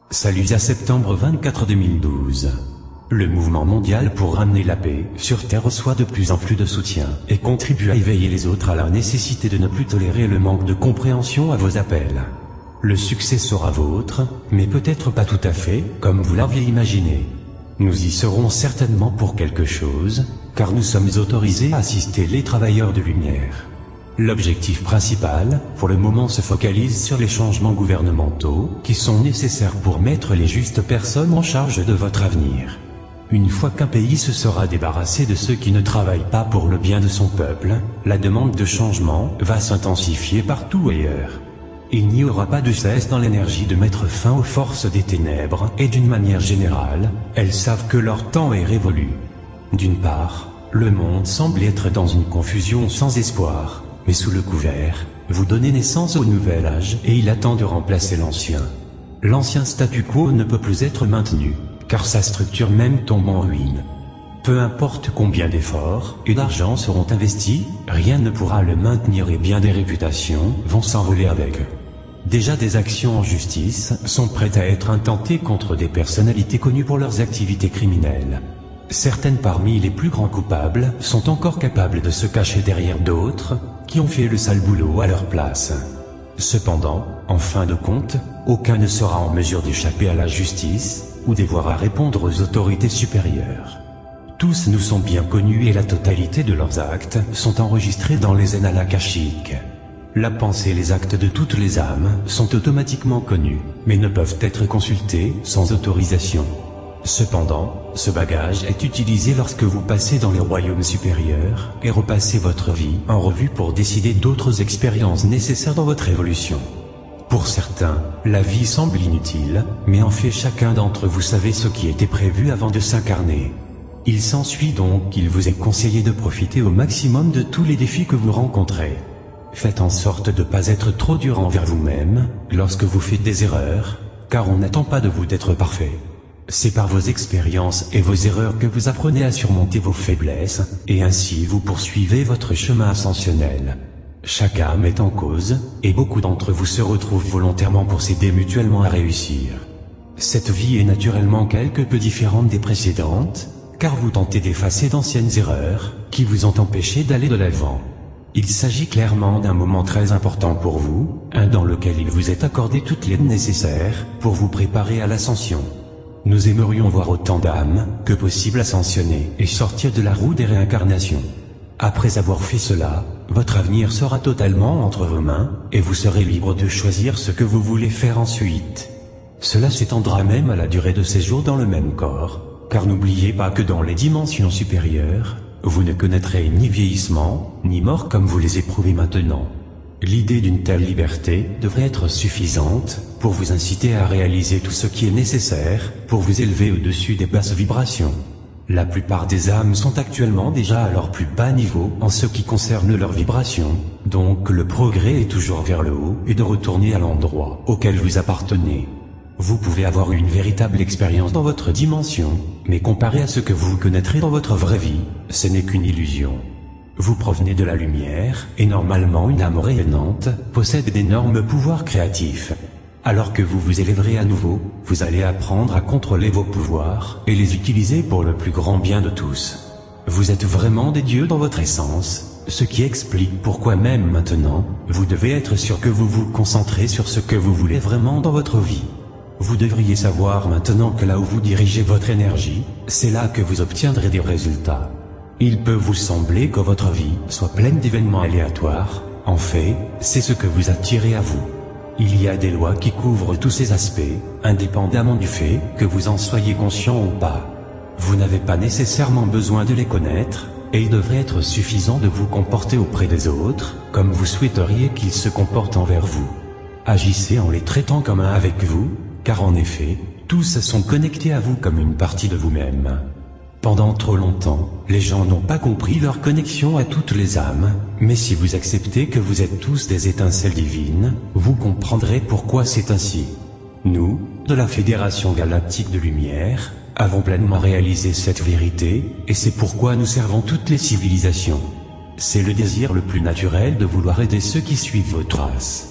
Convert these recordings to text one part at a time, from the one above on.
Salut à septembre 24 2012. Le mouvement mondial pour ramener la paix sur Terre reçoit de plus en plus de soutien et contribue à éveiller les autres à la nécessité de ne plus tolérer le manque de compréhension à vos appels. Le succès sera vôtre, mais peut-être pas tout à fait comme vous l'aviez imaginé. Nous y serons certainement pour quelque chose, car nous sommes autorisés à assister les travailleurs de lumière. L'objectif principal, pour le moment, se focalise sur les changements gouvernementaux qui sont nécessaires pour mettre les justes personnes en charge de votre avenir. Une fois qu'un pays se sera débarrassé de ceux qui ne travaillent pas pour le bien de son peuple, la demande de changement va s'intensifier partout ailleurs. Il n'y aura pas de cesse dans l'énergie de mettre fin aux forces des ténèbres et d'une manière générale, elles savent que leur temps est révolu. D'une part, le monde semble être dans une confusion sans espoir, mais sous le couvert, vous donnez naissance au nouvel âge et il attend de remplacer l'ancien. L'ancien statu quo ne peut plus être maintenu, car sa structure même tombe en ruine. Peu importe combien d'efforts et d'argent seront investis, rien ne pourra le maintenir et bien des réputations vont s'envoler avec. Déjà des actions en justice sont prêtes à être intentées contre des personnalités connues pour leurs activités criminelles. Certaines parmi les plus grands coupables sont encore capables de se cacher derrière d'autres qui ont fait le sale boulot à leur place. Cependant, en fin de compte, aucun ne sera en mesure d'échapper à la justice ou d'avoir à répondre aux autorités supérieures. Tous nous sont bien connus et la totalité de leurs actes sont enregistrés dans les annales akashiques. La pensée et les actes de toutes les âmes sont automatiquement connus, mais ne peuvent être consultés sans autorisation. Cependant, ce bagage est utilisé lorsque vous passez dans les royaumes supérieurs et repassez votre vie en revue pour décider d'autres expériences nécessaires dans votre évolution. Pour certains, la vie semble inutile, mais en fait chacun d'entre vous savez ce qui était prévu avant de s'incarner. Il s'ensuit donc qu'il vous est conseillé de profiter au maximum de tous les défis que vous rencontrez. Faites en sorte de ne pas être trop dur envers vous-même lorsque vous faites des erreurs, car on n'attend pas de vous d'être parfait. C'est par vos expériences et vos erreurs que vous apprenez à surmonter vos faiblesses, et ainsi vous poursuivez votre chemin ascensionnel. Chaque âme est en cause, et beaucoup d'entre vous se retrouvent volontairement pour s'aider mutuellement à réussir. Cette vie est naturellement quelque peu différente des précédentes, car vous tentez d'effacer d'anciennes erreurs, qui vous ont empêché d'aller de l'avant. Il s'agit clairement d'un moment très important pour vous, un dans lequel il vous est accordé toute l'aide nécessaire, pour vous préparer à l'ascension. Nous aimerions voir autant d'âmes que possible ascensionner et sortir de la roue des réincarnations. Après avoir fait cela, votre avenir sera totalement entre vos mains, et vous serez libre de choisir ce que vous voulez faire ensuite. Cela s'étendra même à la durée de séjour dans le même corps, car n'oubliez pas que dans les dimensions supérieures, vous ne connaîtrez ni vieillissement, ni mort comme vous les éprouvez maintenant. L'idée d'une telle liberté devrait être suffisante pour vous inciter à réaliser tout ce qui est nécessaire pour vous élever au-dessus des basses vibrations. La plupart des âmes sont actuellement déjà à leur plus bas niveau en ce qui concerne leurs vibrations, donc le progrès est toujours vers le haut et de retourner à l'endroit auquel vous appartenez. Vous pouvez avoir une véritable expérience dans votre dimension, mais comparé à ce que vous connaîtrez dans votre vraie vie, ce n'est qu'une illusion. Vous provenez de la lumière, et normalement une âme rayonnante possède d'énormes pouvoirs créatifs. Alors que vous vous élèverez à nouveau, vous allez apprendre à contrôler vos pouvoirs et les utiliser pour le plus grand bien de tous. Vous êtes vraiment des dieux dans votre essence, ce qui explique pourquoi même maintenant, vous devez être sûr que vous vous concentrez sur ce que vous voulez vraiment dans votre vie. Vous devriez savoir maintenant que là où vous dirigez votre énergie, c'est là que vous obtiendrez des résultats. Il peut vous sembler que votre vie soit pleine d'événements aléatoires, en fait, c'est ce que vous attirez à vous. Il y a des lois qui couvrent tous ces aspects, indépendamment du fait que vous en soyez conscient ou pas. Vous n'avez pas nécessairement besoin de les connaître, et il devrait être suffisant de vous comporter auprès des autres, comme vous souhaiteriez qu'ils se comportent envers vous. Agissez en les traitant comme un avec vous, car en effet, tous sont connectés à vous comme une partie de vous-même. Pendant trop longtemps, les gens n'ont pas compris leur connexion à toutes les âmes, mais si vous acceptez que vous êtes tous des étincelles divines, vous comprendrez pourquoi c'est ainsi. Nous, de la Fédération Galactique de Lumière, avons pleinement réalisé cette vérité, et c'est pourquoi nous servons toutes les civilisations. C'est le désir le plus naturel de vouloir aider ceux qui suivent vos traces.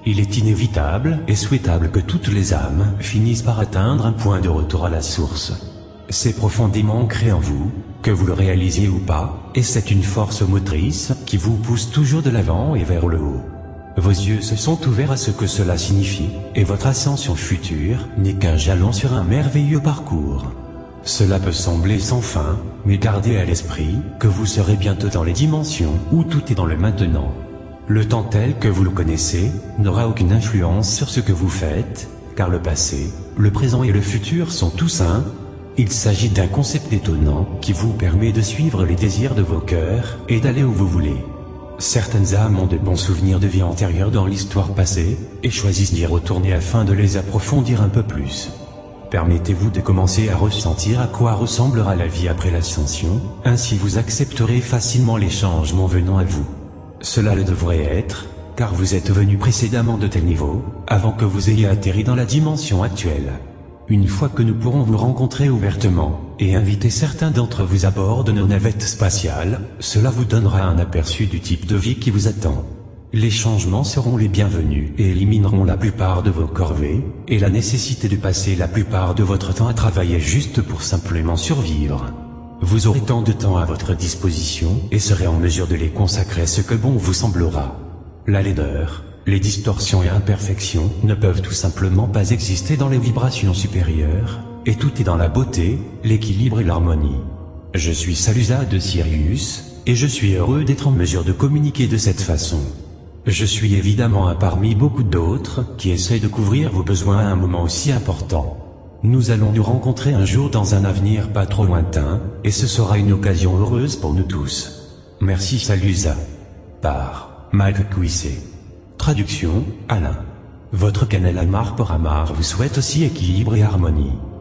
Il est inévitable et souhaitable que toutes les âmes finissent par atteindre un point de retour à la source. C'est profondément ancré en vous, que vous le réalisiez ou pas, et c'est une force motrice qui vous pousse toujours de l'avant et vers le haut. Vos yeux se sont ouverts à ce que cela signifie, et votre ascension future n'est qu'un jalon sur un merveilleux parcours. Cela peut sembler sans fin, mais gardez à l'esprit que vous serez bientôt dans les dimensions où tout est dans le maintenant. Le temps tel que vous le connaissez n'aura aucune influence sur ce que vous faites, car le passé, le présent et le futur sont tous un. Il s'agit d'un concept étonnant qui vous permet de suivre les désirs de vos cœurs et d'aller où vous voulez. Certaines âmes ont de bons souvenirs de vie antérieure dans l'histoire passée et choisissent d'y retourner afin de les approfondir un peu plus. Permettez-vous de commencer à ressentir à quoi ressemblera la vie après l'ascension, ainsi vous accepterez facilement les changements venant à vous. Cela le devrait être, car vous êtes venu précédemment de tel niveau, avant que vous ayez atterri dans la dimension actuelle. Une fois que nous pourrons vous rencontrer ouvertement, et inviter certains d'entre vous à bord de nos navettes spatiales, cela vous donnera un aperçu du type de vie qui vous attend. Les changements seront les bienvenus et élimineront la plupart de vos corvées, et la nécessité de passer la plupart de votre temps à travailler juste pour simplement survivre. Vous aurez tant de temps à votre disposition et serez en mesure de les consacrer à ce que bon vous semblera. La laideur, les distorsions et imperfections ne peuvent tout simplement pas exister dans les vibrations supérieures, et tout est dans la beauté, l'équilibre et l'harmonie. Je suis Salusa de Sirius, et je suis heureux d'être en mesure de communiquer de cette façon. Je suis évidemment un parmi beaucoup d'autres qui essaient de couvrir vos besoins à un moment aussi important. Nous allons nous rencontrer un jour dans un avenir pas trop lointain, et ce sera une occasion heureuse pour nous tous. Merci Salusa. Par Mike Cuissé. Traduction, Alain. Votre canal Amar pour Amar vous souhaite aussi équilibre et harmonie.